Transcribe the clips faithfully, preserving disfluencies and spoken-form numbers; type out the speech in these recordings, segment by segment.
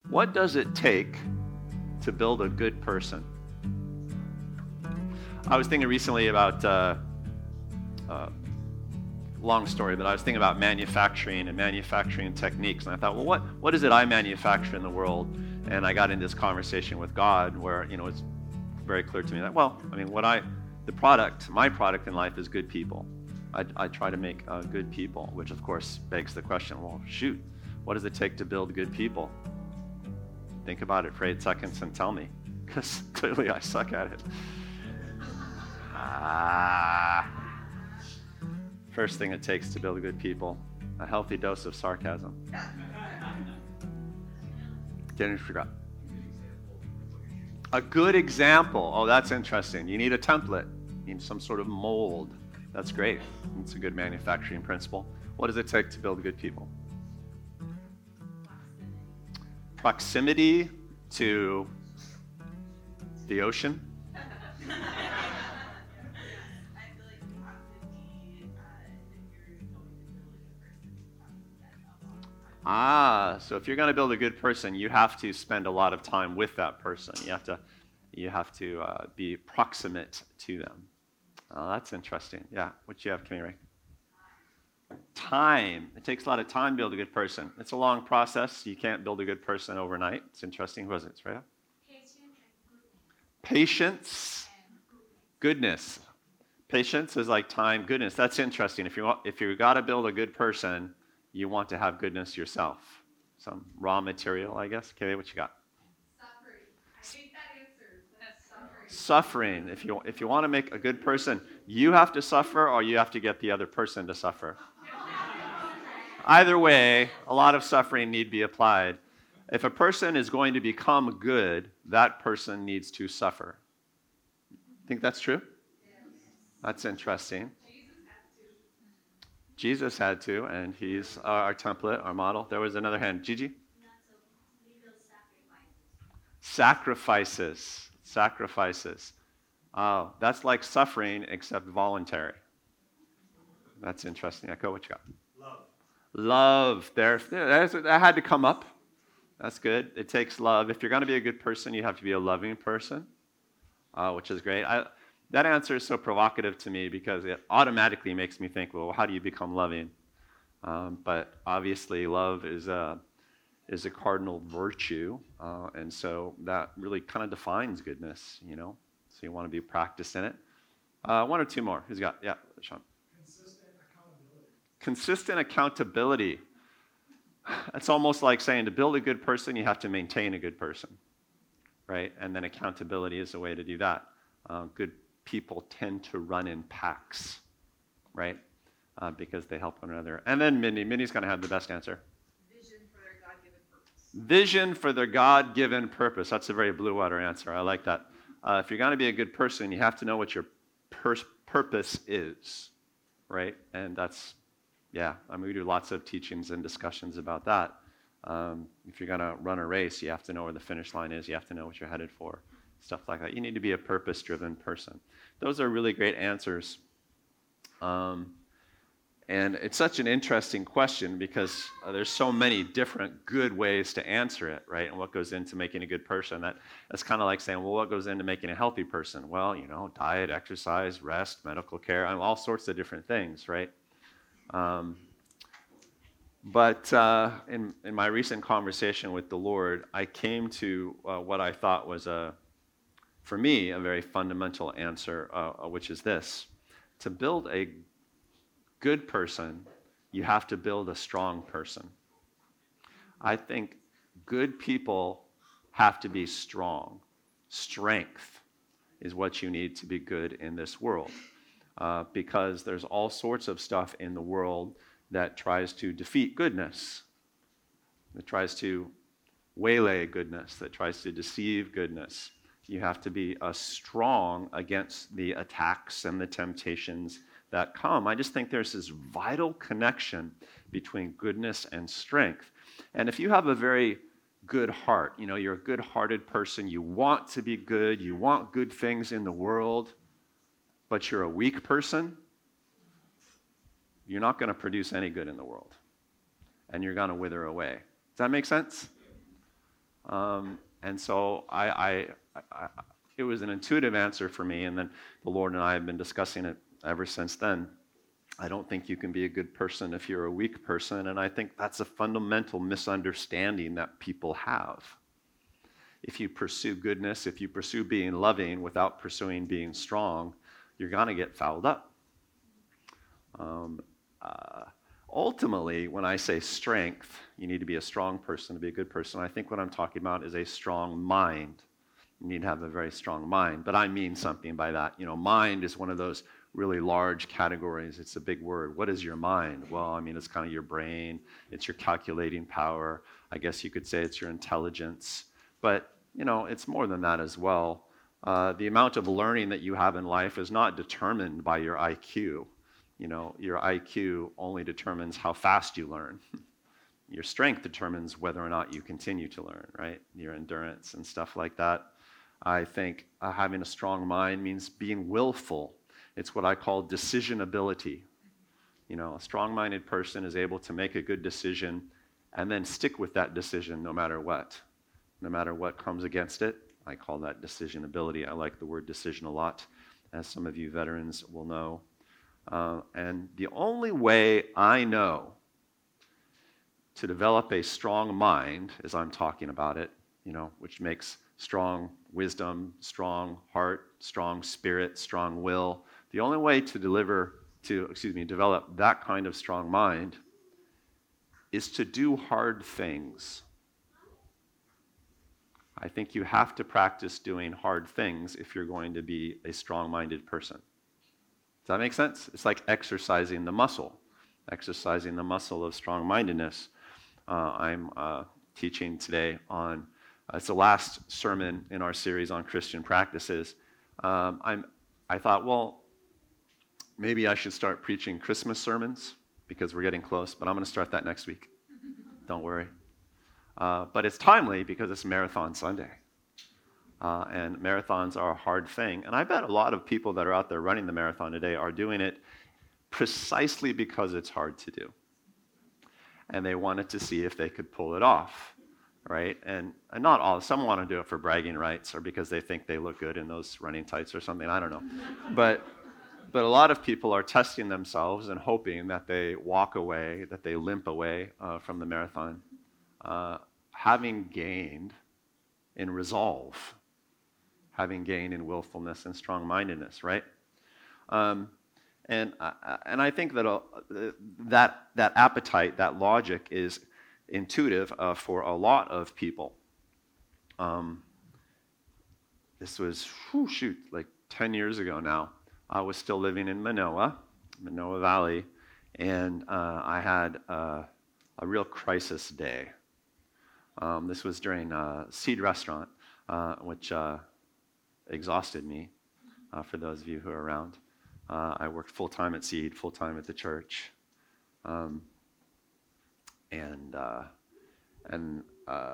What does it take to build a good person? I was thinking recently about, uh, uh, long story, but I was thinking about manufacturing and manufacturing techniques, and I thought, well, what, what is it I manufacture in the world? And I got into this conversation with God where, you know, it's very clear to me that, well, I mean, what I, the product, my product in life is good people. I, I try to make uh, good people, which of course begs the question, well, shoot, what does it take to build good people? Think about it for eight seconds and tell me, because clearly I suck at it. Ah. First thing it takes to build good people, a healthy dose of sarcasm. Didn't forget. A good example. Oh, that's interesting. You need a template. You need some sort of mold. That's great. It's a good manufacturing principle. What does it take to build good people? Proximity to the ocean. Ah, so if you're going to build a good person, you have to spend a lot of time with that person. You have to, you have to uh, be proximate to them. Oh, that's interesting. Yeah, what you have, Kimmy Ray? Time. It takes a lot of time to build a good person. It's a long process. You can't build a good person overnight. It's interesting. Who was it, Freya? Patience. Goodness. Patience is like time. Goodness. That's interesting. If you want, if you got to build a good person, you want to have goodness yourself. Some raw material, I guess. Okay, what you got? Suffering. I hate that answer. That's suffering. Suffering. If you if you want to make a good person, you have to suffer or you have to get the other person to suffer. Either way, a lot of suffering need be applied. If a person is going to become good, that person needs to suffer. Think that's true? Yes. That's interesting. Jesus had to. Jesus had to, and he's our template, our model. There was another hand. Gigi? Not so. We build sacrifices. Sacrifices. Sacrifices. Oh, that's like suffering except voluntary. That's interesting. Echo, what you got? Love. Love. There, there's, that had to come up. That's good. It takes love. If you're going to be a good person, you have to be a loving person, uh, which is great. I, that answer is so provocative to me because it automatically makes me think, well, how do you become loving? Um, but obviously, love is a, is a cardinal virtue, uh, and so that really kind of defines goodness, you know? So you want to be practiced in it. Uh, one or two more. Who's got? Yeah, Sean. Consistent accountability. Consistent accountability. It's almost like saying to build a good person, you have to maintain a good person, right? And then accountability is a way to do that. Uh, good people tend to run in packs, right? Uh, because they help one another. And then Minnie. Minnie's going to have the best answer. Vision for their God-given purpose. Vision for their God-given purpose. That's a very blue water answer. I like that. Uh, if you're going to be a good person, you have to know what your pur- purpose is, right? And that's, yeah, I mean, we do lots of teachings and discussions about that. Um, if you're going to run a race, you have to know where the finish line is. You have to know what you're headed for, stuff like that. You need to be a purpose-driven person. Those are really great answers. Um, and it's such an interesting question because uh, there's so many different good ways to answer it, right? And what goes into making a good person. That, that's kind of like saying, well, what goes into making a healthy person? Well, you know, diet, exercise, rest, medical care, I mean, all sorts of different things, right? Um, but uh, in, in my recent conversation with the Lord, I came to uh, what I thought was, a, for me, a very fundamental answer, uh, which is this. To build a good person, you have to build a strong person. I think good people have to be strong. Strength is what you need to be good in this world. Uh, because there's all sorts of stuff in the world that tries to defeat goodness, that tries to waylay goodness, that tries to deceive goodness. You have to be uh, strong against the attacks and the temptations that come. I just think there's this vital connection between goodness and strength. And if you have a very good heart, you know, you're a good-hearted person, you want to be good, you want good things in the world, but you're a weak person, you're not going to produce any good in the world. And you're going to wither away. Does that make sense? Um, and so I, I, I, it was an intuitive answer for me, and then the Lord and I have been discussing it ever since then. I don't think you can be a good person if you're a weak person, and I think that's a fundamental misunderstanding that people have. If you pursue goodness, if you pursue being loving without pursuing being strong, you're going to get fouled up. Um, uh, ultimately, when I say strength, you need to be a strong person to be a good person. I think what I'm talking about is a strong mind. You need to have a very strong mind, but I mean something by that. You know, mind is one of those really large categories. It's a big word. What is your mind? Well, I mean, it's kind of your brain. It's your calculating power. I guess you could say it's your intelligence. But, you know, it's more than that as well. Uh, the amount of learning that you have in life is not determined by your I Q. You know, your I Q only determines how fast you learn. Your strength determines whether or not you continue to learn, right? Your endurance and stuff like that. I think uh, having a strong mind means being willful. It's what I call decision ability. You know, a strong-minded person is able to make a good decision and then stick with that decision no matter what. No matter what comes against it. I call that decision ability. I like the word decision a lot, as some of you veterans will know. Uh, and the only way I know to develop a strong mind, as I'm talking about it, you know, which makes strong wisdom, strong heart, strong spirit, strong will. The only way to deliver, to, excuse me, develop that kind of strong mind is to do hard things. I think you have to practice doing hard things if you're going to be a strong-minded person. Does that make sense? It's like exercising the muscle, exercising the muscle of strong-mindedness. Uh, I'm uh, teaching today on, uh, it's the last sermon in our series on Christian practices. Um, I'm, I thought, well, maybe I should start preaching Christmas sermons because we're getting close, but I'm going to start that next week. Don't worry. Uh, but it's timely because it's Marathon Sunday. Uh, and marathons are a hard thing. And I bet a lot of people that are out there running the marathon today are doing it precisely because it's hard to do. And they wanted to see if they could pull it off, right? And, and not all, some want to do it for bragging rights or because they think they look good in those running tights or something, I don't know. But, but a lot of people are testing themselves and hoping that they walk away, that they limp away uh, from the marathon, uh, having gained in resolve, having gained in willfulness and strong-mindedness, right? Um, and uh, and I think that uh, that that appetite, that logic, is intuitive uh, for a lot of people. Um, this was whew, shoot like ten years ago now. I was still living in Manoa, Manoa Valley, and uh, I had uh, a real crisis day. Um, this was during uh, Seed Restaurant, uh, which uh, exhausted me, uh, for those of you who are around. Uh, I worked full-time at Seed, full-time at the church. Um, and uh, and uh,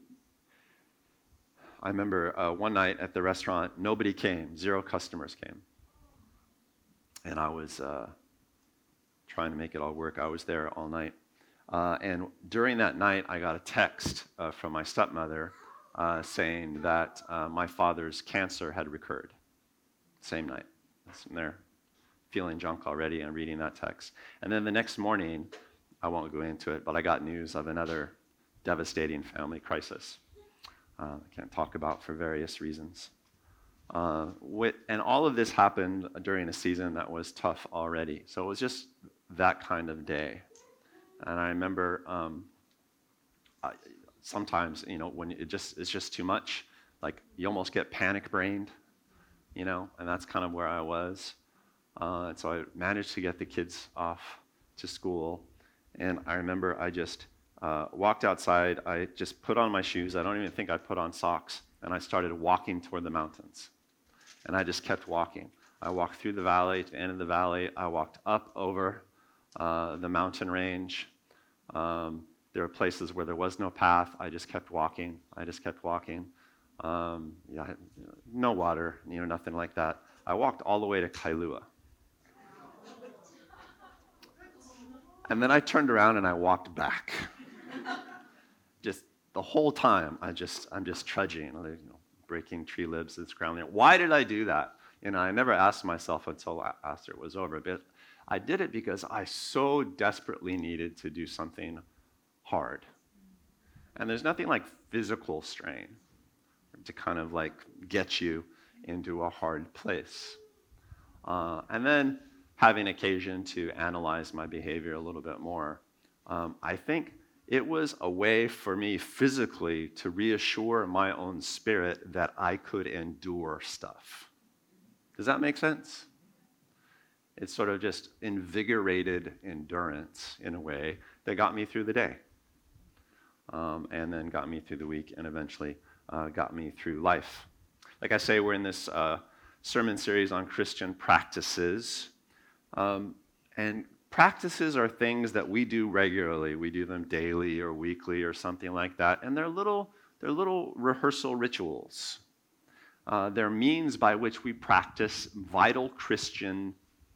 I remember uh, one night at the restaurant, nobody came, zero customers came. And I was uh, trying to make it all work. I was there all night. Uh, and during that night, I got a text uh, from my stepmother uh, saying that uh, my father's cancer had recurred. Same night. I'm there feeling junk already and reading that text. And then the next morning, I won't go into it, but I got news of another devastating family crisis. Uh, I can't talk about for various reasons. Uh, with, and all of this happened during a season that was tough already. So it was just that kind of day. And I remember um, I, sometimes, you know, when it just it's just too much, like you almost get panic-brained, you know, and that's kind of where I was. Uh, and so I managed to get the kids off to school. And I remember I just uh, walked outside. I just put on my shoes. I don't even think I put on socks. And I started walking toward the mountains. And I just kept walking. I walked through the valley to the end of the valley. I walked up over Uh, the mountain range. Um, there were places where there was no path. I just kept walking. I just kept walking. Um, yeah, no water, you know, nothing like that. I walked all the way to Kailua. And then I turned around and I walked back. Just the whole time, I just, I'm just trudging, you know, breaking tree limbs and scrambling. Why did I do that? You know, I never asked myself until after it was over, but I did it because I so desperately needed to do something hard. And there's nothing like physical strain to kind of like get you into a hard place. Uh, and then having occasion to analyze my behavior a little bit more, um, I think it was a way for me physically to reassure my own spirit that I could endure stuff. Does that make sense? It sort of just invigorated endurance in a way that got me through the day, um, and then got me through the week, and eventually uh, got me through life. Like I say, we're in this uh, sermon series on Christian practices, um, and practices are things that we do regularly. We do them daily or weekly or something like that, and they're little, they're little rehearsal rituals. Uh, they're means by which we practice vital Christian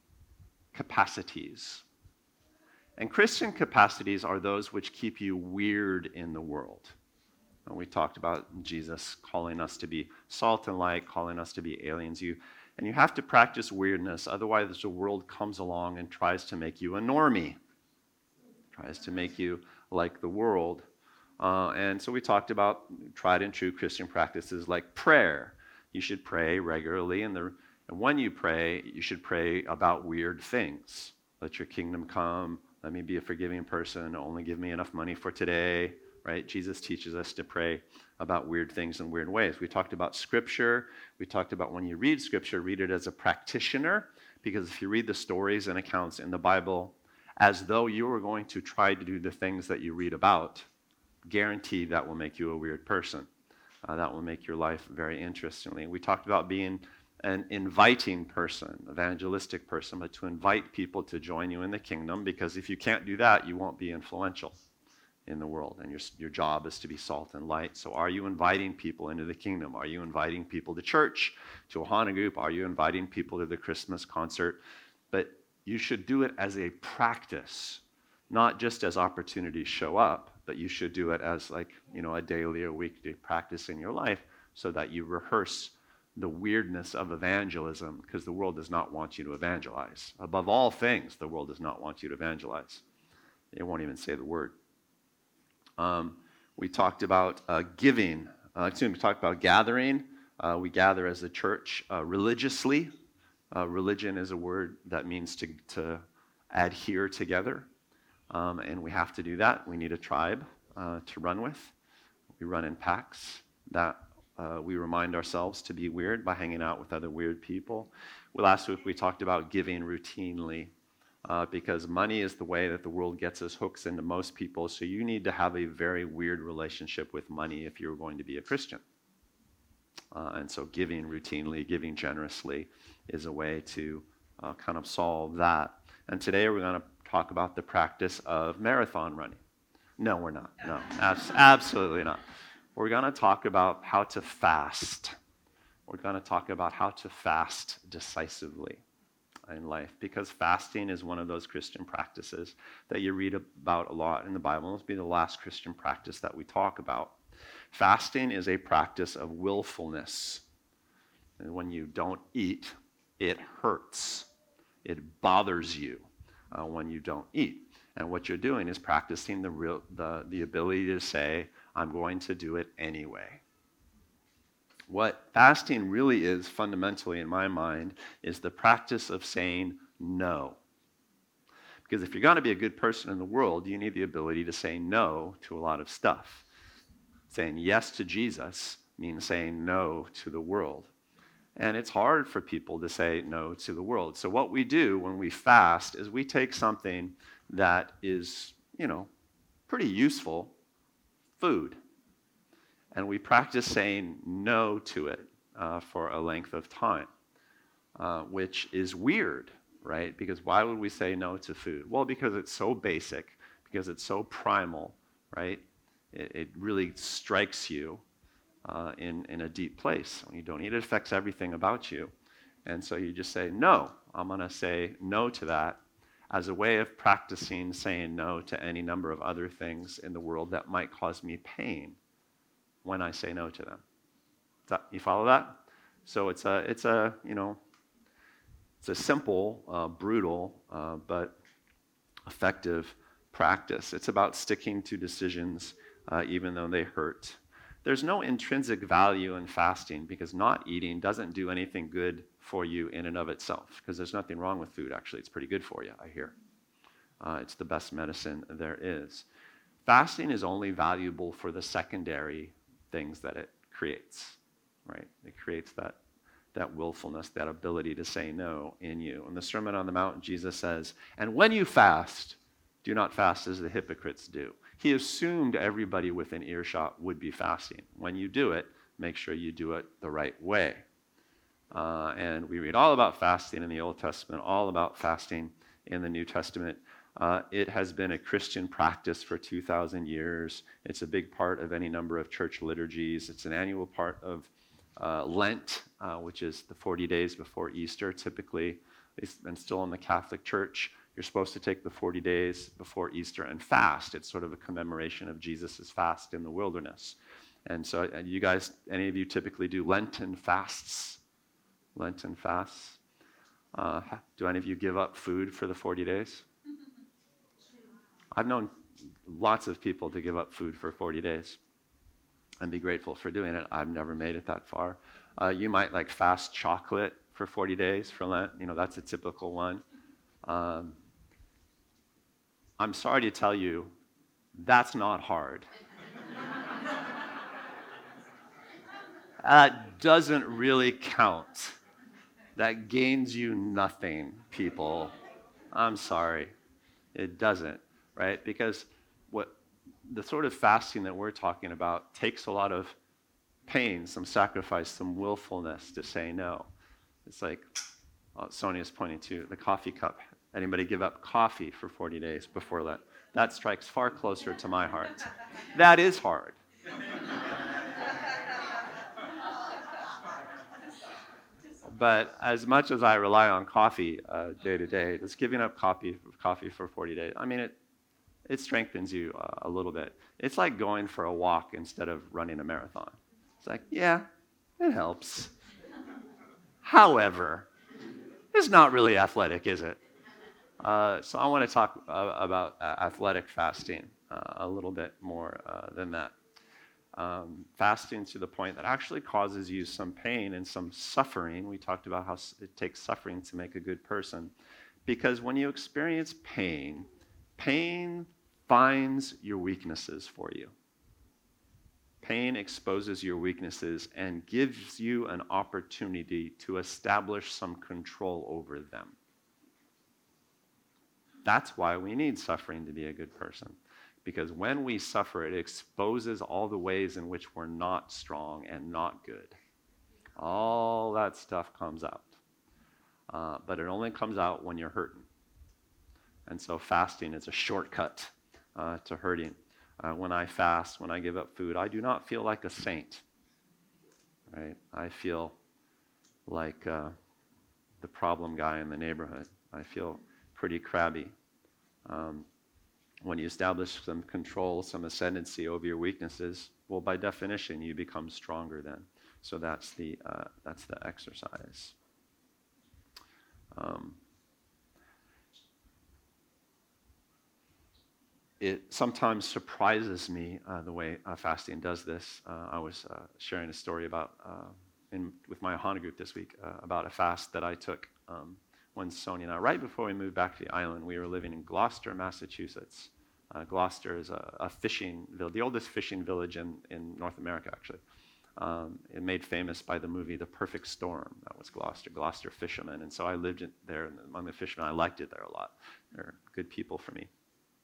capacities. And Christian capacities are those which keep you weird in the world. And we talked about Jesus calling us to be salt and light, calling us to be aliens. You, and you have to practice weirdness, otherwise the world comes along and tries to make you a normie, tries to make you like the world. Uh, and so we talked about tried and true Christian practices like prayer. You should pray regularly, and, the, and when you pray, you should pray about weird things. Let your kingdom come. Let me be a forgiving person. Only give me enough money for today. Right? Jesus teaches us to pray about weird things in weird ways. We talked about Scripture. We talked about when you read Scripture, read it as a practitioner, because if you read the stories and accounts in the Bible as though you were going to try to do the things that you read about, guaranteed that will make you a weird person. Uh, that will make your life very interestingly. We talked about being an inviting person, evangelistic person, but to invite people to join you in the kingdom, because if you can't do that, you won't be influential in the world, and your, your job is to be salt and light. So are you inviting people into the kingdom? Are you inviting people to church, to a Hana group? Are you inviting people to the Christmas concert? But you should do it as a practice, not just as opportunities show up, but you should do it as like, you know, a daily or weekday practice in your life so that you rehearse the weirdness of evangelism, because the world does not want you to evangelize. Above all things, the world does not want you to evangelize. It won't even say the word. Um, we talked about uh, giving. Uh, excuse me, we talked about gathering. Uh, we gather as a church uh, religiously. Uh, religion is a word that means to, to adhere together. Um, and we have to do that. We need a tribe uh, to run with. We run in packs. That uh, we remind ourselves to be weird by hanging out with other weird people. Well, last week we talked about giving routinely. Uh, because money is the way that the world gets us hooks into most people. So you need to have a very weird relationship with money if you're going to be a Christian. Uh, and so giving routinely, giving generously is a way to uh, kind of solve that. And today we're going to talk about the practice of marathon running. No, we're not. No, abs- absolutely not. We're going to talk about how to fast. We're going to talk about how to fast decisively in life, because fasting is one of those Christian practices that you read about a lot in the Bible. This will be the last Christian practice that we talk about. Fasting is a practice of willfulness. And when you don't eat, it hurts. It bothers you uh, when you don't eat. And what you're doing is practicing the, real, the, the ability to say, I'm going to do it anyway. What fasting really is, fundamentally in my mind, is the practice of saying no. Because if you're going to be a good person in the world, you need the ability to say no to a lot of stuff. Saying yes to Jesus means saying no to the world. And it's hard for people to say no to the world. So what we do when we fast is we take something that is, you know, pretty useful, food, and we practice saying no to it uh, for a length of time, uh, which is weird, right? Because why would we say no to food? Well, because it's so basic, because it's so primal, right? It, it really strikes you uh, in, in a deep place. When you don't eat, it affects everything about you. And so you just say, no, I'm going to say no to that as a way of practicing saying no to any number of other things in the world that might cause me pain. when I say no to them. Is that, you follow that? So it's a, it's a, you know, it's a simple, uh, brutal, uh, but effective practice. It's about sticking to decisions uh, even though they hurt. There's no intrinsic value in fasting because not eating doesn't do anything good for you in and of itself, because there's nothing wrong with food. Actually, it's pretty good for you, I hear. Uh, it's the best medicine there is. Fasting is only valuable for the secondary things that it creates, right? It creates that, that willfulness, that ability to say no in you. In the Sermon on the Mount, Jesus says, and when you fast, do not fast as the hypocrites do. He assumed everybody within earshot would be fasting. When you do it, make sure you do it the right way. Uh, and we read all about fasting in the Old Testament, all about fasting in the New Testament. Uh, it has been a Christian practice for two thousand years. It's a big part of any number of church liturgies. It's an annual part of uh, Lent, uh, which is the forty days before Easter, typically. And still in the Catholic Church, you're supposed to take the forty days before Easter and fast. It's sort of a commemoration of Jesus' fast in the wilderness. And so and you guys, any of you typically do Lenten fasts? Lenten fasts? Uh, do any of you give up food for the forty days? I've known lots of people to give up food for forty days and be grateful for doing it. I've never made it that far. Uh, you might like fast chocolate for forty days for Lent. You know, that's a typical one. Um, I'm sorry to tell you, that's not hard. That doesn't really count. That gains you nothing, people. I'm sorry. It doesn't, right? Because what the sort of fasting that we're talking about takes a lot of pain, some sacrifice, some willfulness to say no. It's like oh, Sonia's pointing to the coffee cup. Anybody give up coffee for forty days before Lent? That strikes far closer to my heart. That is hard. But as much as I rely on coffee uh, day to day, just giving up coffee, coffee for forty days, I mean, it it strengthens you uh, a little bit. It's like going for a walk instead of running a marathon. It's like, yeah, it helps. However, it's not really athletic, is it? Uh, so I want to talk uh, about uh, athletic fasting uh, a little bit more uh, than that. Um, fasting to the point that actually causes you some pain and some suffering. We talked about how it takes suffering to make a good person. Because when you experience pain, pain finds your weaknesses for you. Pain exposes your weaknesses and gives you an opportunity to establish some control over them. That's why we need suffering to be a good person. Because when we suffer, it exposes all the ways in which we're not strong and not good. All that stuff comes out. Uh, but it only comes out when you're hurting. And so fasting is a shortcut uh, to hurting. Uh, when I fast, when I give up food, I do not feel like a saint. Right? I feel like uh, the problem guy in the neighborhood. I feel pretty crabby. Um, when you establish some control, some ascendancy over your weaknesses, well, by definition, you become stronger then. So that's the uh, that's the exercise. Um, it sometimes surprises me uh, the way uh, fasting does this. Uh, I was uh, sharing a story about uh, in with my Ohana group this week uh, about a fast that I took. Um, When Sonia and I, right before we moved back to the island, we were living in Gloucester, Massachusetts. Uh, Gloucester is a, a fishing village, the oldest fishing village in, in North America, actually. Um, it made famous by the movie The Perfect Storm. That was Gloucester, Gloucester fishermen. And so I lived in there among the fishermen. I liked it there a lot. They're good people for me.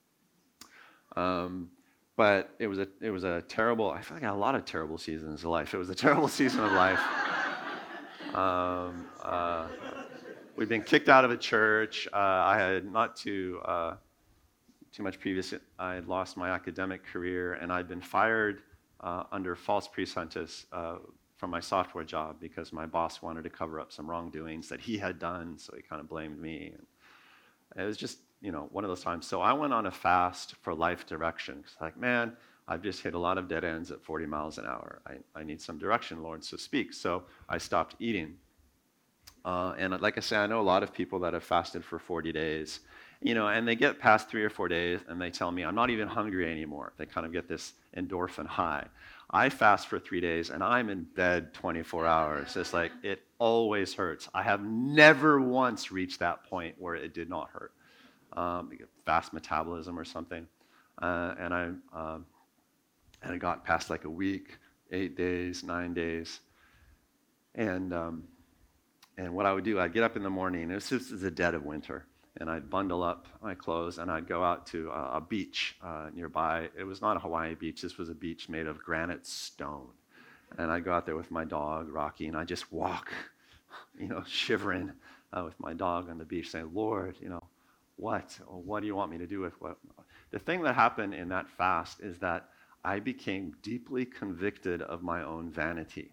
Um, but it was a it was a terrible, I feel like I had a lot of terrible seasons of life. It was a terrible season of life. Um, uh, We'd been kicked out of a church. Uh, I had not too uh, too much previous. I had lost my academic career, and I'd been fired uh, under false pretenses uh, from my software job because my boss wanted to cover up some wrongdoings that he had done. So he kind of blamed me. And it was just, you know, one of those times. So I went on a fast for life direction. It's like, man, I've just hit a lot of dead ends at forty miles an hour. I, I need some direction, Lord, so speak. So I stopped eating. Uh, and like I say, I know a lot of people that have fasted for forty days, you know, and they get past three or four days and they tell me, I'm not even hungry anymore. They kind of get this endorphin high. I fast for three days and I'm in bed twenty-four hours. It's like, it always hurts. I have never once reached that point where it did not hurt. Um, fast metabolism or something. Uh, and I uh, and it got past like a week, eight days, nine days. And um, and what I would do, I'd get up in the morning. This is the dead of winter. And I'd bundle up my clothes and I'd go out to a, a beach uh, nearby. It was not a Hawaii beach. This was a beach made of granite stone. And I'd go out there with my dog, Rocky, and I'd just walk, you know, shivering uh, with my dog on the beach saying, Lord, you know, what? What do you want me to do with what? The thing that happened in that fast is that I became deeply convicted of my own vanity.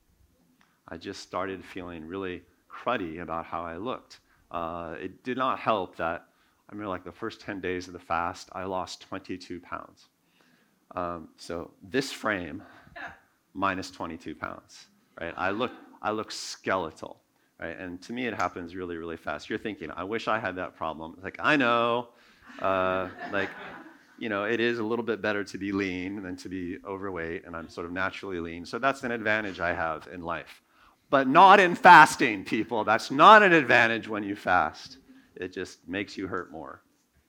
I just started feeling really cruddy about how I looked. Uh, it did not help that, I mean, like the first ten days of the fast, I lost twenty-two pounds. Um, so this frame, minus twenty-two pounds, right? I look, I look skeletal, right? And to me, it happens really, really fast. You're thinking, I wish I had that problem. It's like, I know, uh, like, you know, it is a little bit better to be lean than to be overweight, and I'm sort of naturally lean. So that's an advantage I have in life. But not in fasting, people. That's not an advantage when you fast. It just makes you hurt more.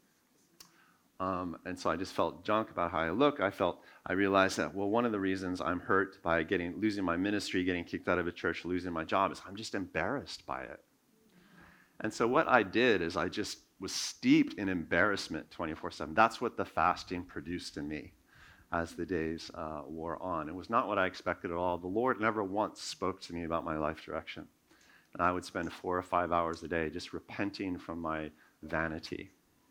Um, and so I just felt junk about how I look. I felt, I realized that, well, one of the reasons I'm hurt by getting, losing my ministry, getting kicked out of a church, losing my job is I'm just embarrassed by it. And so what I did is I just was steeped in embarrassment twenty-four seven. That's what the fasting produced in me as the days uh, wore on. It was not what I expected at all. The Lord never once spoke to me about my life direction. And I would spend four or five hours a day just repenting from my vanity.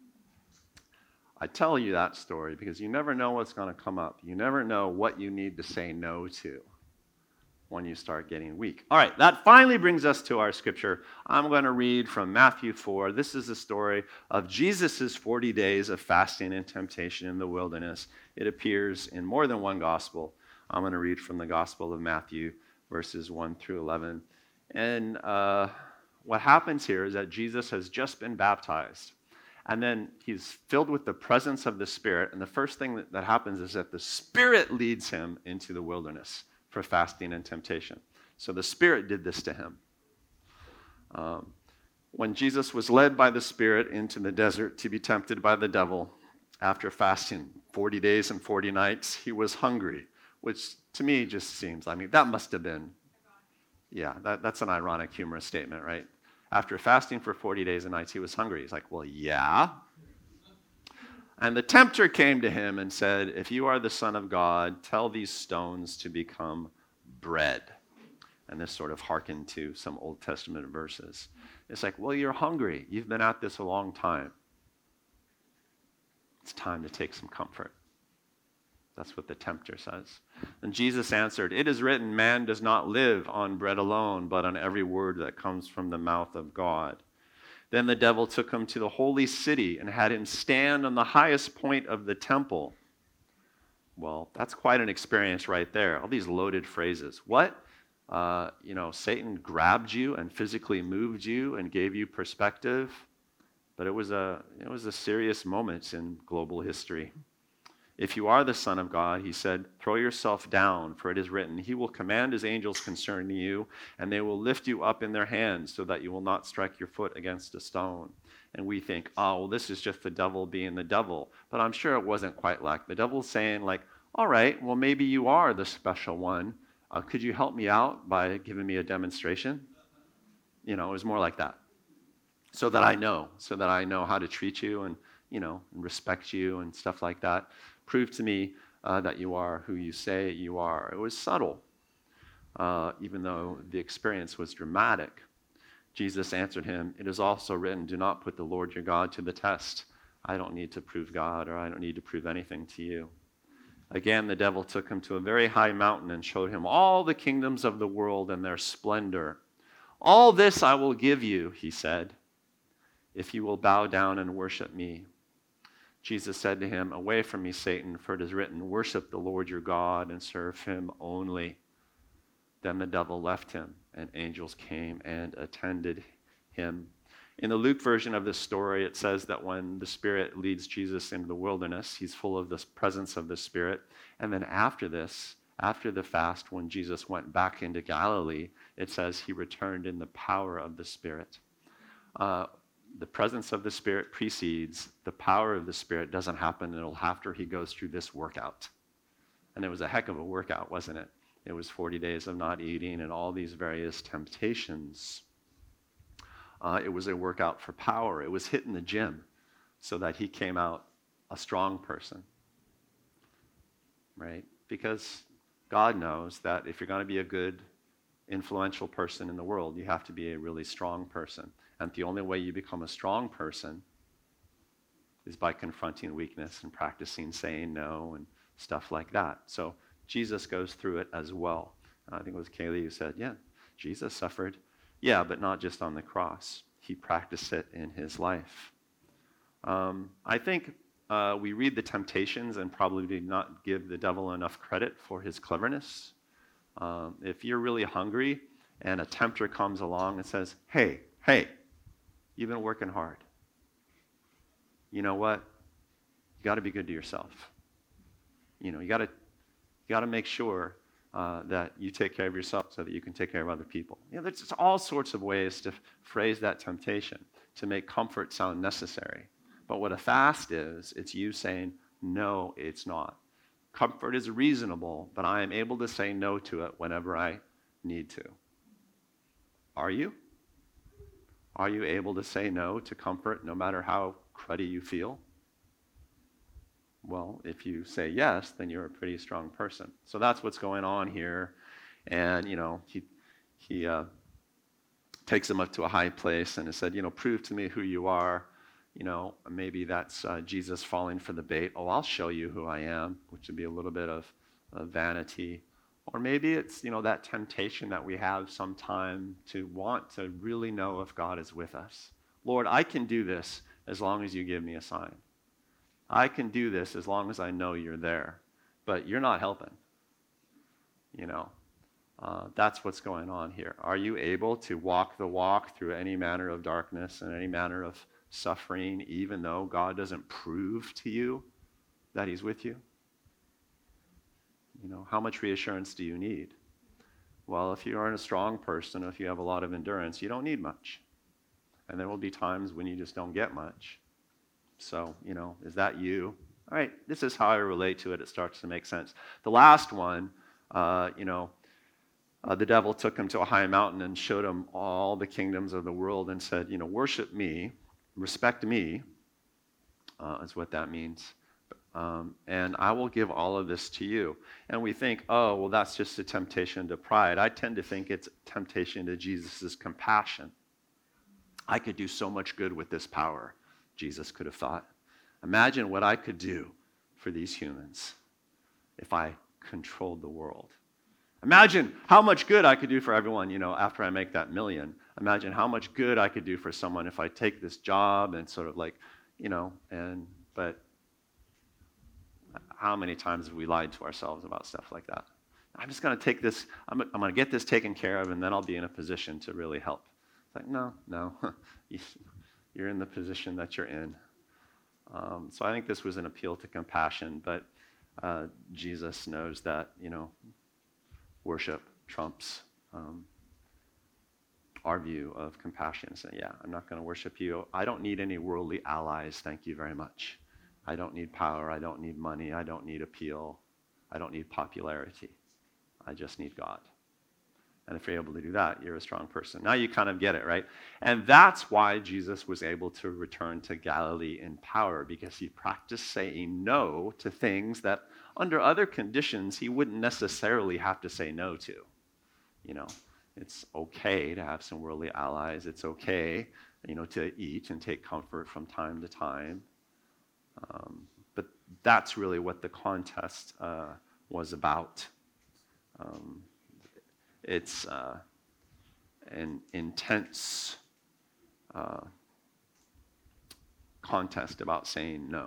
I tell you that story because you never know what's going to come up. You never know what you need to say no to when you start getting weak. All right, that finally brings us to our scripture. I'm going to read from Matthew four. This is the story of Jesus' forty days of fasting and temptation in the wilderness. It appears in more than one gospel. I'm going to read from the Gospel of Matthew, verses one through eleven. And uh, what happens here is that Jesus has just been baptized. And then he's filled with the presence of the Spirit. And the first thing that, that happens is that the Spirit leads him into the wilderness for fasting and temptation. So the Spirit did this to him. Um, when Jesus was led by the Spirit into the desert to be tempted by the devil, after fasting forty days and forty nights, he was hungry, which to me just seems, I mean, that must have been, yeah, that, that's an ironic, humorous statement, right? After fasting for forty days and nights, he was hungry. He's like, well, yeah. And the tempter came to him and said, if you are the Son of God, tell these stones to become bread. And this sort of hearkened to some Old Testament verses. It's like, well, you're hungry. You've been at this a long time. It's time to take some comfort. That's what the tempter says. And Jesus answered, it is written, man does not live on bread alone, but on every word that comes from the mouth of God. Then the devil took him to the holy city and had him stand on the highest point of the temple. Well, that's quite an experience right there. All these loaded phrases. What? Uh, you know, Satan grabbed you and physically moved you and gave you perspective. But it was a, it was a serious moment in global history. If you are the Son of God, he said, throw yourself down, for it is written, he will command his angels concerning you, and they will lift you up in their hands so that you will not strike your foot against a stone. And we think, oh, well, this is just the devil being the devil. But I'm sure it wasn't quite like the devil saying, like, all right, well, maybe you are the special one. Uh, could you help me out by giving me a demonstration? You know, it was more like that. So that I know, so that I know how to treat you and, you know, and respect you and stuff like that. Prove to me uh, that you are who you say you are. It was subtle, uh, even though the experience was dramatic. Jesus answered him, it is also written, do not put the Lord your God to the test. I don't need to prove God, or I don't need to prove anything to you. Again, the devil took him to a very high mountain and showed him all the kingdoms of the world and their splendor. All this I will give you, he said, if you will bow down and worship me. Jesus said to him, "Away from me, Satan, for it is written, worship the Lord your God and serve him only." Then the devil left him, and angels came and attended him. In the Luke version of this story, it says that when the Spirit leads Jesus into the wilderness, he's full of the presence of the Spirit. And then after this, after the fast, when Jesus went back into Galilee, it says he returned in the power of the Spirit. Uh, the presence of the Spirit precedes. The power of the Spirit doesn't happen until after he goes through this workout. And it was a heck of a workout, wasn't it? It was forty days of not eating and all these various temptations. Uh, it was a workout for power. It was hitting the gym so that he came out a strong person, right? Because God knows that if you're going to be a good, influential person in the world, you have to be a really strong person. And the only way you become a strong person is by confronting weakness and practicing saying no and stuff like that. So Jesus goes through it as well. I think it was Kaylee who said, yeah, Jesus suffered. Yeah, but not just on the cross. He practiced it in his life. Um, I think uh, we read the temptations and probably did not give the devil enough credit for his cleverness. Um, if you're really hungry and a tempter comes along and says, hey, hey, you've been working hard. You know what? You got to be good to yourself. You know, you got to you got to make sure uh, that you take care of yourself so that you can take care of other people. You know, there's just all sorts of ways to f- phrase that temptation to make comfort sound necessary. But what a fast is, it's you saying, no, it's not. Comfort is reasonable, but I am able to say no to it whenever I need to. Are you? Are you able to say no to comfort no matter how cruddy you feel? Well, if you say yes, then you're a pretty strong person. So that's what's going on here. And, you know, he he uh, takes him up to a high place and has said, you know, prove to me who you are. You know, maybe that's uh, Jesus falling for the bait. Oh, I'll show you who I am, which would be a little bit of, of vanity. Or maybe it's, you know, that temptation that we have sometime to want to really know if God is with us. Lord, I can do this as long as you give me a sign. I can do this as long as I know you're there, but you're not helping. You know, uh, that's what's going on here. Are you able to walk the walk through any manner of darkness and any manner of suffering, even though God doesn't prove to you that he's with you? You know, how much reassurance do you need? Well, if you aren't a strong person, if you have a lot of endurance, you don't need much. And there will be times when you just don't get much. So, you know, is that you? All right, this is how I relate to it. It starts to make sense. The last one, uh, you know, uh, the devil took him to a high mountain and showed him all the kingdoms of the world and said, you know, worship me, respect me, uh, is what that means. Um, and I will give all of this to you. And we think, oh, well, that's just a temptation to pride. I tend to think it's temptation to Jesus' compassion. I could do so much good with this power, Jesus could have thought. Imagine what I could do for these humans if I controlled the world. Imagine how much good I could do for everyone, you know, after I make that million. Imagine how much good I could do for someone if I take this job and sort of like, you know, and, but how many times have we lied to ourselves about stuff like that? I'm just going to take this, I'm, I'm going to get this taken care of, and then I'll be in a position to really help. It's like, no, no. You're in the position that you're in. Um, so I think this was an appeal to compassion, but uh, Jesus knows that, you know, worship trumps um, our view of compassion. So yeah, I'm not going to worship you. I don't need any worldly allies, thank you very much. I don't need power, I don't need money, I don't need appeal, I don't need popularity. I just need God. And if you're able to do that, you're a strong person. Now you kind of get it, right? And that's why Jesus was able to return to Galilee in power, because he practiced saying no to things that under other conditions he wouldn't necessarily have to say no to. You know, it's okay to have some worldly allies. It's okay, you know, to eat and take comfort from time to time. Um, but that's really what the contest uh, was about. Um, it's uh, an intense uh, contest about saying no.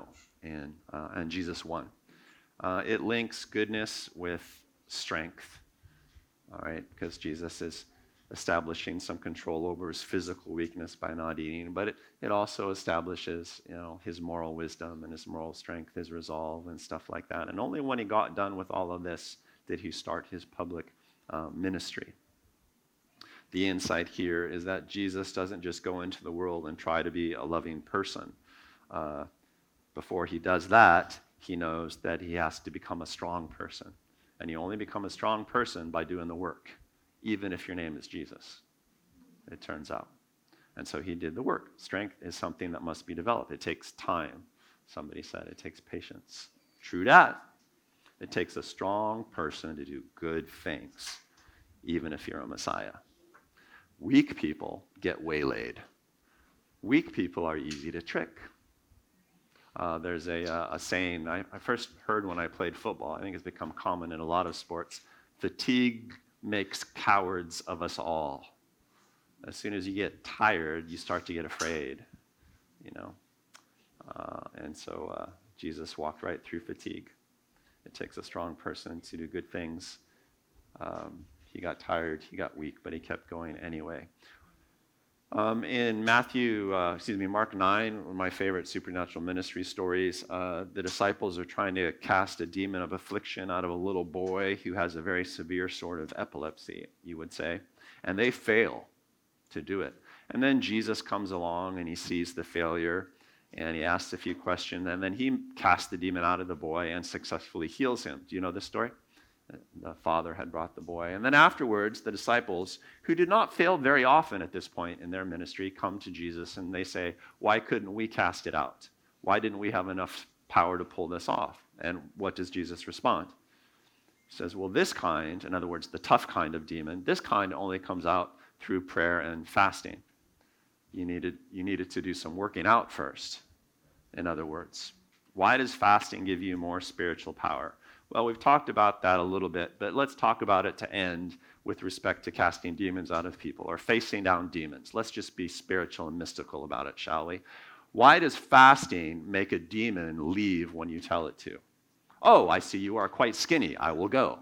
and, uh, and Jesus won. Uh, it links goodness with strength, all right, because Jesus is establishing some control over his physical weakness by not eating, but it, it also establishes, you know, his moral wisdom and his moral strength, his resolve and stuff like that. And only when he got done with all of this did he start his public uh, ministry. The insight here is that Jesus doesn't just go into the world and try to be a loving person. Uh, before he does that, he knows that he has to become a strong person. And you only become a strong person by doing the work, even if your name is Jesus, it turns out. And so he did the work. Strength is something that must be developed. It takes time. Somebody said it takes patience. True that. It takes a strong person to do good things, even if you're a Messiah. Weak people get waylaid. Weak people are easy to trick. Uh, there's a, uh, a saying I, I first heard when I played football. I think it's become common in a lot of sports. Fatigue makes cowards of us all. As soon as you get tired, you start to get afraid, you know. Uh, and so uh, Jesus walked right through fatigue. It takes a strong person to do good things. Um, he got tired, he got weak, but he kept going anyway. Um, in Matthew, uh, excuse me, Mark nine, one of my favorite supernatural ministry stories, uh, the disciples are trying to cast a demon of affliction out of a little boy who has a very severe sort of epilepsy, you would say, and they fail to do it. And then Jesus comes along and he sees the failure and he asks a few questions, and then he casts the demon out of the boy and successfully heals him. Do you know this story? The father had brought the boy. And then afterwards, the disciples, who did not fail very often at this point in their ministry, come to Jesus and they say, why couldn't we cast it out? Why didn't we have enough power to pull this off? And what does Jesus respond? He says, well, this kind, in other words, the tough kind of demon, this kind only comes out through prayer and fasting. You needed, you needed to do some working out first, in other words. Why does fasting give you more spiritual power? Well, we've talked about that a little bit, but let's talk about it to end with respect to casting demons out of people or facing down demons. Let's just be spiritual and mystical about it, shall we? Why does fasting make a demon leave when you tell it to? Oh, I see you are quite skinny. I will go.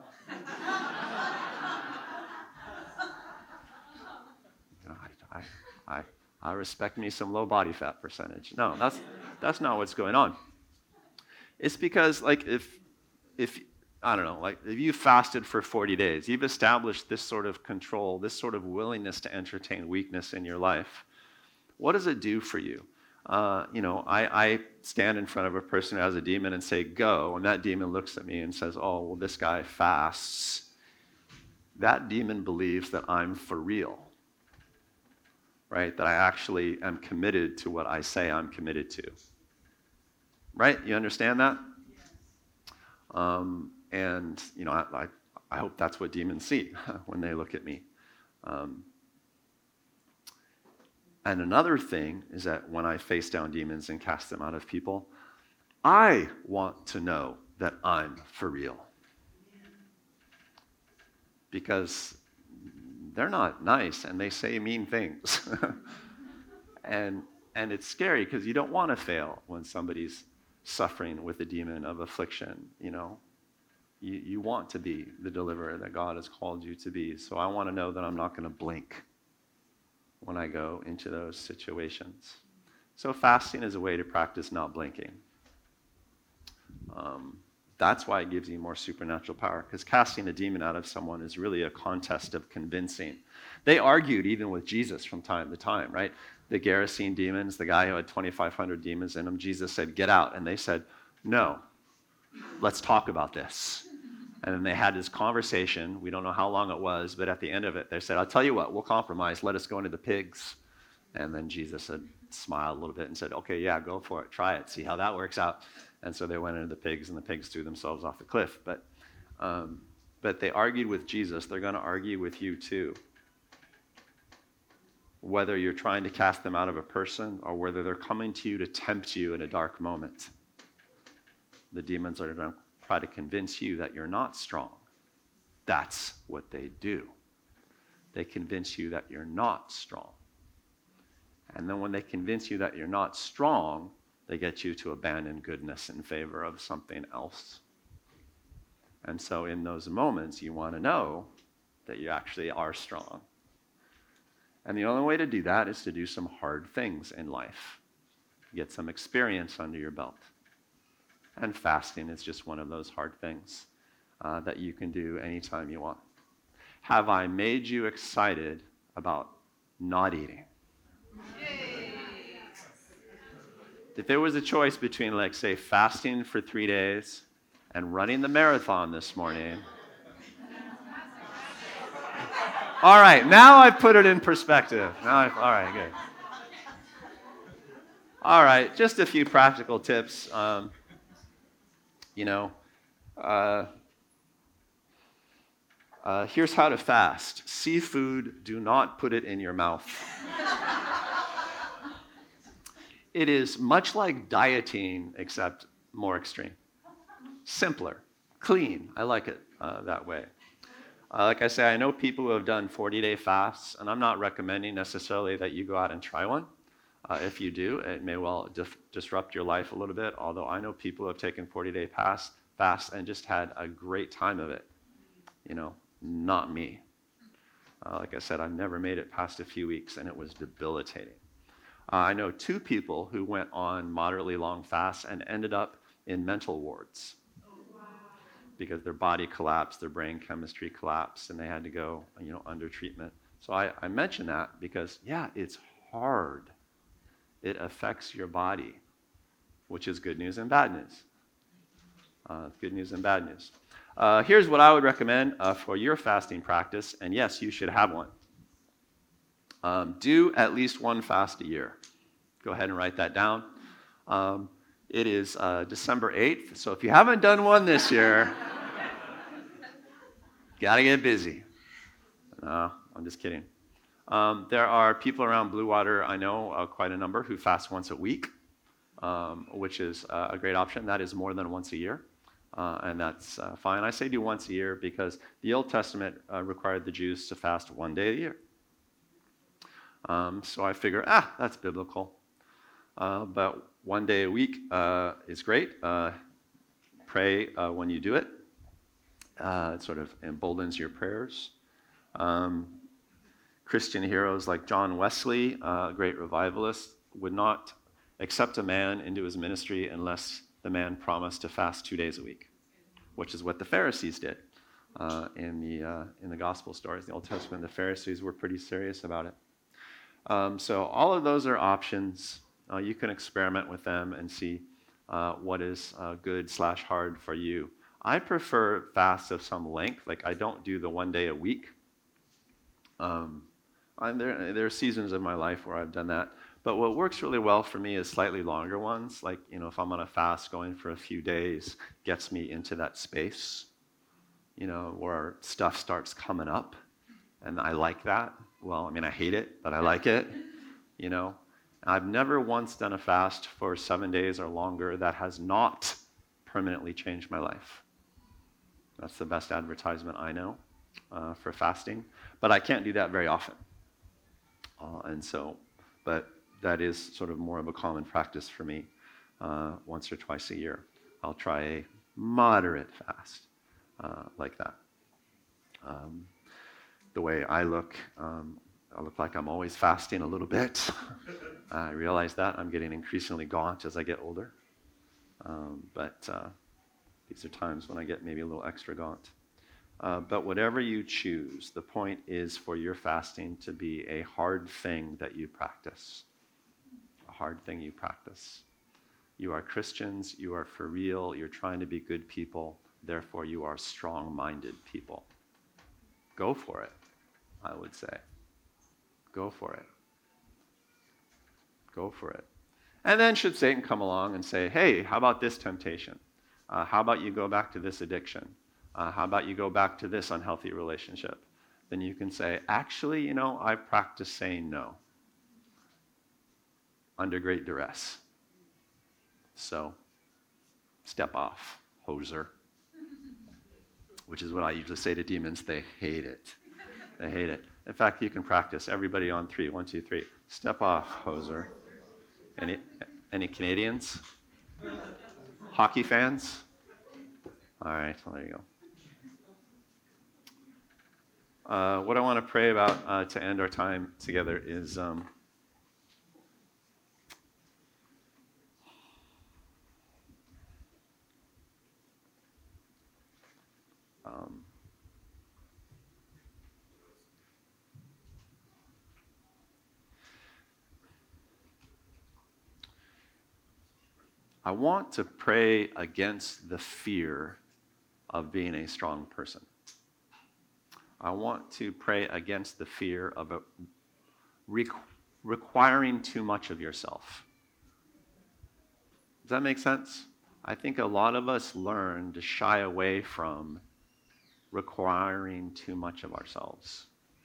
I, I, I, I respect me some low body fat percentage. No, that's that's not what's going on. It's because, like, if If, I don't know, like if you fasted for forty days, you've established this sort of control, this sort of willingness to entertain weakness in your life. What does it do for you? Uh, you know, I, I stand in front of a person who has a demon and say, go, and that demon looks at me and says, oh, well, this guy fasts. That demon believes that I'm for real, right? That I actually am committed to what I say I'm committed to. Right? You understand that? Um, and, you know, I, I, I hope that's what demons see when they look at me. Um, and another thing is that when I face down demons and cast them out of people, I want to know that I'm for real. Because they're not nice and they say mean things. and, and it's scary because you don't want to fail when somebody's suffering with a demon of affliction, you know. You, you want to be the deliverer that God has called you to be. So I want to know that I'm not going to blink when I go into those situations. So fasting is a way to practice not blinking. Um, that's why it gives you more supernatural power, because casting a demon out of someone is really a contest of convincing. They argued even with Jesus from time to time, right? The Gerasene demons, the guy who had twenty-five hundred demons in him, Jesus said, get out. And they said, no, let's talk about this. And then they had this conversation. We don't know how long it was, but at the end of it, they said, I'll tell you what, we'll compromise. Let us go into the pigs. And then Jesus had smiled a little bit and said, okay, yeah, go for it. Try it. See how that works out. And so they went into the pigs, and the pigs threw themselves off the cliff. But, um, but they argued with Jesus. They're going to argue with you too. Whether you're trying to cast them out of a person or whether they're coming to you to tempt you in a dark moment. The demons are going to try to convince you that you're not strong. That's what they do. They convince you that you're not strong. And then when they convince you that you're not strong, They get you to abandon goodness in favor of something else. And so in those moments, you want to know that you actually are strong. And the only way to do that is to do some hard things in life. Get some experience under your belt. And fasting is just one of those hard things uh, that you can do anytime you want. Have I made you excited about not eating? If there was a choice between, like, say, fasting for three days and running the marathon this morning. All right, now I've put it in perspective. Now I've, all right, good. All right, just a few practical tips. Um, you know, uh, uh, here's how to fast. Seafood, do not put it in your mouth. It is much like dieting, except more extreme. Simpler, clean. I like it uh, that way. Uh, like I say, I know people who have done forty-day fasts, and I'm not recommending necessarily that you go out and try one. Uh, if you do, it may well dif- disrupt your life a little bit, although I know people who have taken forty-day fast, fasts and just had a great time of it. You know, not me. Uh, like I said, I've never made it past a few weeks, and it was debilitating. Uh, I know two people who went on moderately long fasts and ended up in mental wards because their body collapsed, their brain chemistry collapsed, and they had to go, you know, under treatment. So I, I mention that because, yeah, it's hard. It affects your body, which is good news and bad news. Uh, good news and bad news. Uh, here's what I would recommend uh, for your fasting practice, and yes, you should have one. Um, do at least one fast a year. Go ahead and write that down. Um, it is uh, December eighth, so if you haven't done one this year, gotta get busy. No, I'm just kidding. Um, there are people around Blue Water, I know uh, quite a number, who fast once a week, um, which is uh, a great option. That is more than once a year, uh, and that's uh, fine. I say do once a year because the Old Testament uh, required the Jews to fast one day a year. Um, so I figure, ah, that's biblical. Uh, but one day a week uh, is great. Uh, pray uh, when you do it. Uh, it sort of emboldens your prayers. Um, Christian heroes like John Wesley, uh, a great revivalist, would not accept a man into his ministry unless the man promised to fast two days a week, which is what the Pharisees did uh, in the uh, in the gospel stories. The Old Testament, the Pharisees were pretty serious about it. Um, so all of those are options. Uh, you can experiment with them and see uh, what is uh, good slash hard for you. I prefer fasts of some length. Like I don't do the one day a week. Um, I'm there, there are seasons of my life where I've done that. But what works really well for me is slightly longer ones. Like, you know, if I'm on a fast going for a few days, gets me into that space, you know, where stuff starts coming up. And I like that. Well, I mean, I hate it, but I like it, you know. I've never once done a fast for seven days or longer that has not permanently changed my life. That's the best advertisement I know uh, for fasting. But I can't do that very often. Uh, and so, but that is sort of more of a common practice for me uh, once or twice a year. I'll try a moderate fast uh, like that. Um, the way I look, um, I look like I'm always fasting a little bit. I realize that. I'm getting increasingly gaunt as I get older. Um, but uh, these are times when I get maybe a little extra gaunt. Uh, but whatever you choose, the point is for your fasting to be a hard thing that you practice. A hard thing you practice. You are Christians. You are for real. You're trying to be good people. Therefore, you are strong-minded people. Go for it, I would say. Go for it. Go for it. And then should Satan come along and say, hey, how about this temptation? Uh, how about you go back to this addiction? Uh, how about you go back to this unhealthy relationship? Then you can say, actually, you know, I practice saying no under great duress. So step off, hoser. Which is what I usually say to demons. They hate it. They hate it. In fact, you can practice. Everybody on three. One, two, three. Step off, hoser. Any, Any Canadians? Hockey fans? All right, well, there you go. Uh, what I want to pray about uh, to end our time together is um, um, I want to pray against the fear of being a strong person. I want to pray against the fear of a requ- requiring too much of yourself. Does that make sense? I think a lot of us learn to shy away from requiring too much of ourselves.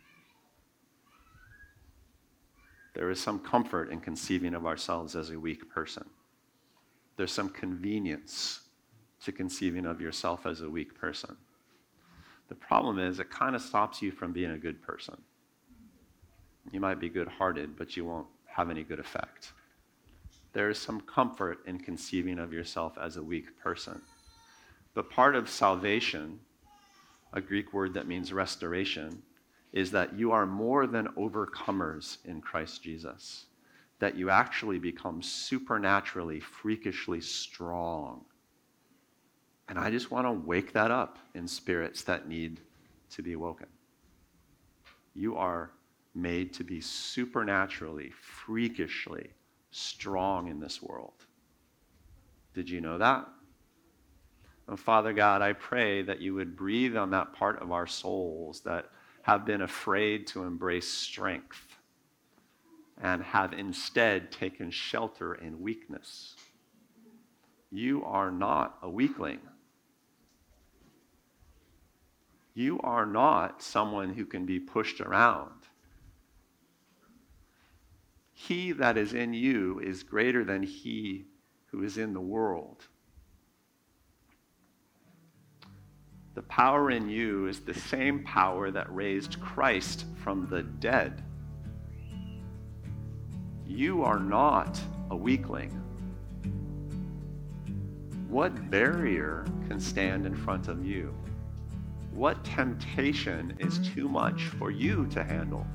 There is some comfort in conceiving of ourselves as a weak person. There's some convenience to conceiving of yourself as a weak person. The problem is it kind of stops you from being a good person. You might be good-hearted, but you won't have any good effect. There is some comfort in conceiving of yourself as a weak person. But part of salvation, a Greek word that means restoration, is that you are more than overcomers in Christ Jesus. That you actually become supernaturally, freakishly strong. And I just want to wake that up in spirits that need to be woken. You are made to be supernaturally, freakishly strong in this world. Did you know that? Oh, Father God, I pray that you would breathe on that part of our souls that have been afraid to embrace strength and have instead taken shelter in weakness. You are not a weakling. You are not someone who can be pushed around. He that is in you is greater than he who is in the world. The power in you is the same power that raised Christ from the dead. You are not a weakling. What barrier can stand in front of you? What temptation is too much for you to handle?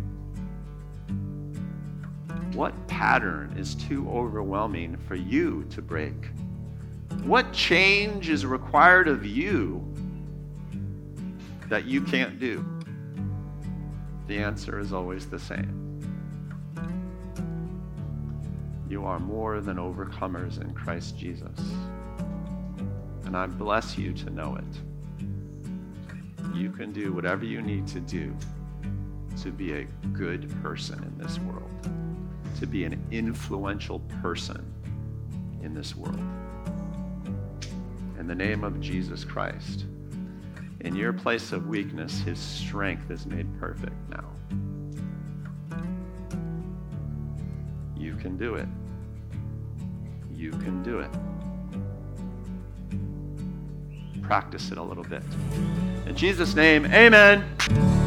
What pattern is too overwhelming for you to break? What change is required of you that you can't do? The answer is always the same. You are more than overcomers in Christ Jesus. And I bless you to know it. You can do whatever you need to do to be a good person in this world, to be an influential person in this world. In the name of Jesus Christ, in your place of weakness, his strength is made perfect now. You can do it. You can do it. Practice it a little bit. In Jesus' name, amen.